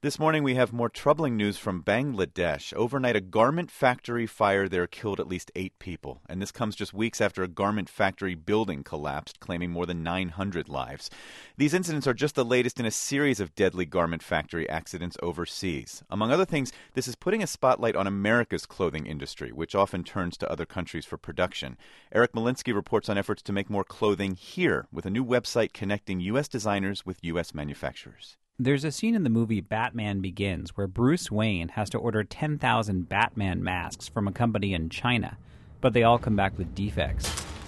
This morning we have more troubling news from Bangladesh. Overnight, a garment factory fire there killed at least 8 people. And this comes just weeks after a garment factory building collapsed, claiming more than 900 lives. These incidents are just the latest in a series of deadly garment factory accidents overseas. Among other things, this is putting a spotlight on America's clothing industry, which often turns to other countries for production. Eric Molinsky reports on efforts to make more clothing here, with a new website connecting U.S. designers with U.S. manufacturers. There's a scene in the movie Batman Begins where Bruce Wayne has to order 10,000 Batman masks from a company in China, but they all come back with defects.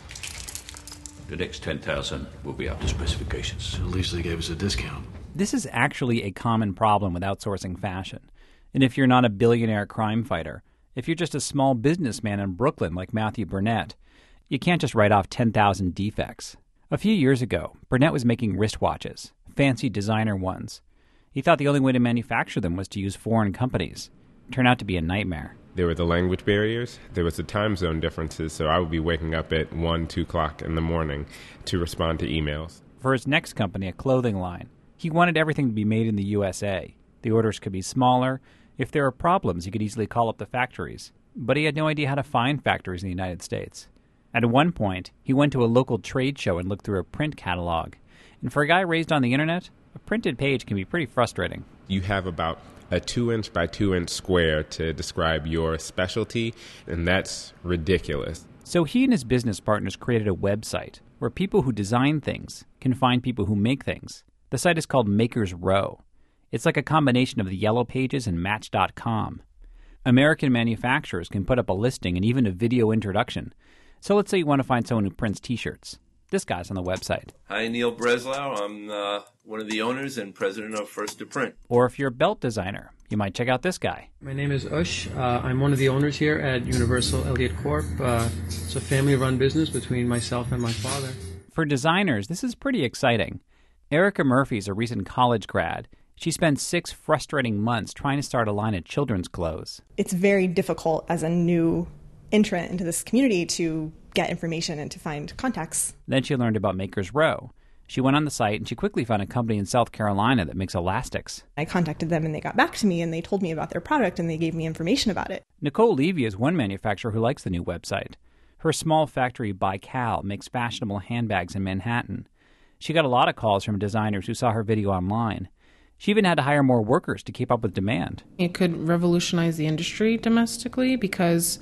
The next 10,000 will be up to specifications. At least they gave us a discount. This is actually a common problem with outsourcing fashion. And if you're not a billionaire crime fighter, if you're just a small businessman in Brooklyn like Matthew Burnett, you can't just write off 10,000 defects. A few years ago, Burnett was making wristwatches, fancy designer ones. He thought the only way to manufacture them was to use foreign companies. It turned out to be a nightmare. There were the language barriers. There was the time zone differences, so I would be waking up at 1, 2 o'clock in the morning to respond to emails. For his next company, a clothing line, he wanted everything to be made in the USA. The orders could be smaller. If there were problems, he could easily call up the factories. But he had no idea how to find factories in the United States. At one point, he went to a local trade show and looked through a print catalog. And for a guy raised on the internet, a printed page can be pretty frustrating. You have about a 2-inch by 2-inch square to describe your specialty, and that's ridiculous. So he and his business partners created a website where people who design things can find people who make things. The site is called Makers Row. It's like a combination of the Yellow Pages and Match.com. American manufacturers can put up a listing and even a video introduction. So let's say you want to find someone who prints T-shirts. This guy's on the website. Hi, Neil Breslau. I'm one of the owners and president of First to Print. Or if you're a belt designer, you might check out this guy. My name is Ush. I'm one of the owners here at Universal Elliott Corp. It's a family-run business between myself and my father. For designers, this is pretty exciting. Erica Murphy's a recent college grad. She spent 6 frustrating months trying to start a line of children's clothes. It's very difficult as a new entrant into this community to get information and to find contacts. Then she learned about Makers Row. She went on the site and she quickly found a company in South Carolina that makes elastics. I contacted them and they got back to me and they told me about their product and they gave me information about it. Nicole Levy is one manufacturer who likes the new website. Her small factory by Cal makes fashionable handbags in Manhattan. She got a lot of calls from designers who saw her video online. She even had to hire more workers to keep up with demand. It could revolutionize the industry domestically because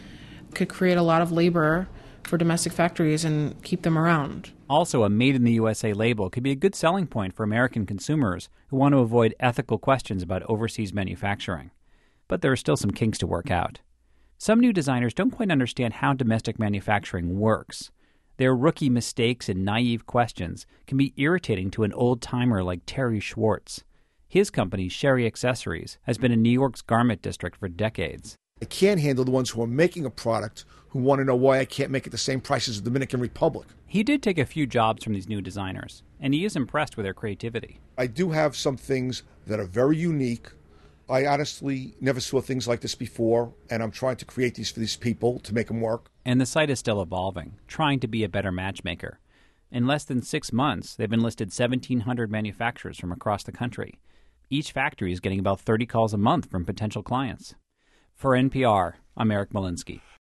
it could create a lot of labor for domestic factories and keep them around. Also, a Made in the USA label could be a good selling point for American consumers who want to avoid ethical questions about overseas manufacturing. But there are still some kinks to work out. Some new designers don't quite understand how domestic manufacturing works. Their rookie mistakes and naive questions can be irritating to an old-timer like Terry Schwartz. His company, Sherry Accessories, has been in New York's garment district for decades. I can't handle the ones who are making a product who want to know why I can't make it the same price as the Dominican Republic. He did take a few jobs from these new designers, and he is impressed with their creativity. I do have some things that are very unique. I honestly never saw things like this before, and I'm trying to create these for these people to make them work. And the site is still evolving, trying to be a better matchmaker. In less than 6 months, they've enlisted 1,700 manufacturers from across the country. Each factory is getting about 30 calls a month from potential clients. For NPR, I'm Eric Molinsky.